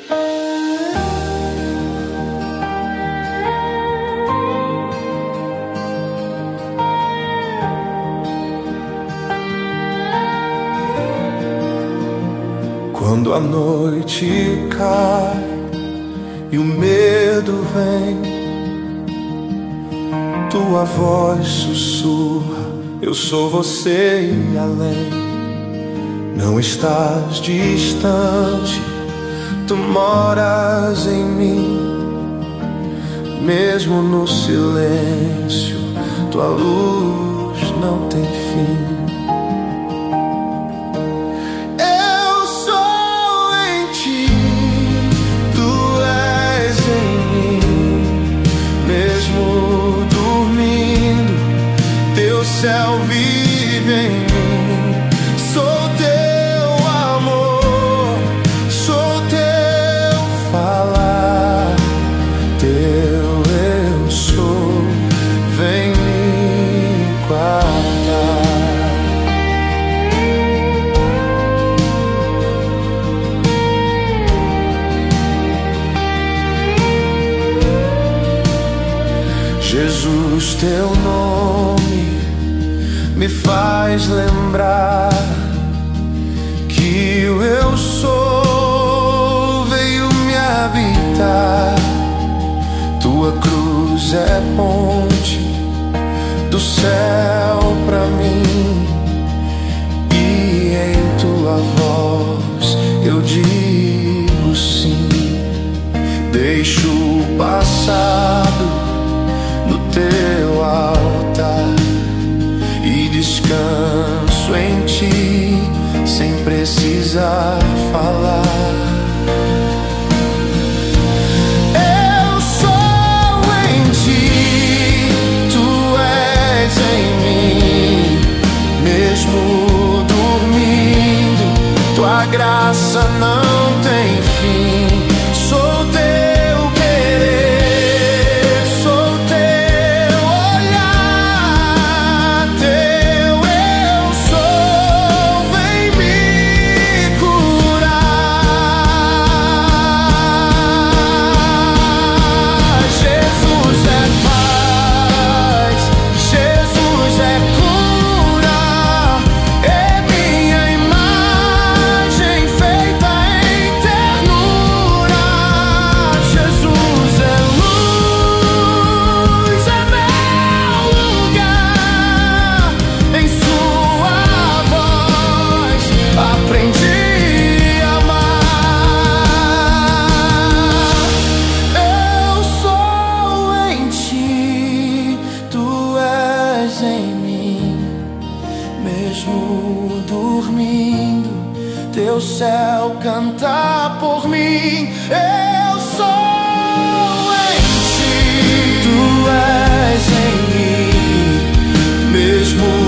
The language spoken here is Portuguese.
Quando a noite cai e o medo vem, tua voz sussurra: eu sou você e além. Não estás distante, tu moras em mim. Mesmo no silêncio, tua luz não tem fim. O céu vive em mim. Sou teu amor, sou teu falar, teu eu sou. Vem me guardar. Jesus, teu nome me faz lembrar que o eu sou veio me habitar. Tua cruz é ponte do céu pra mim, e em tua voz eu digo sim. Deixo o passado no teu altar e descanso em ti, sem precisar falar. Eu sou em ti, tu és em mim. Mesmo dormindo, tua graça não tem fim. Sou teu querer, sou teu olhar, teu eu sou. Vem me curar. Jesus é paz, Jesus é cura, é minha imagem feita em ternura. Jesus é luz, é meu lugar. Em sua voz aprendi a amar. Eu sou em ti, tu és em mim. Mesmo dormindo, teu céu canta por mim. Eu sou em ti, tu és em mim. Mesmo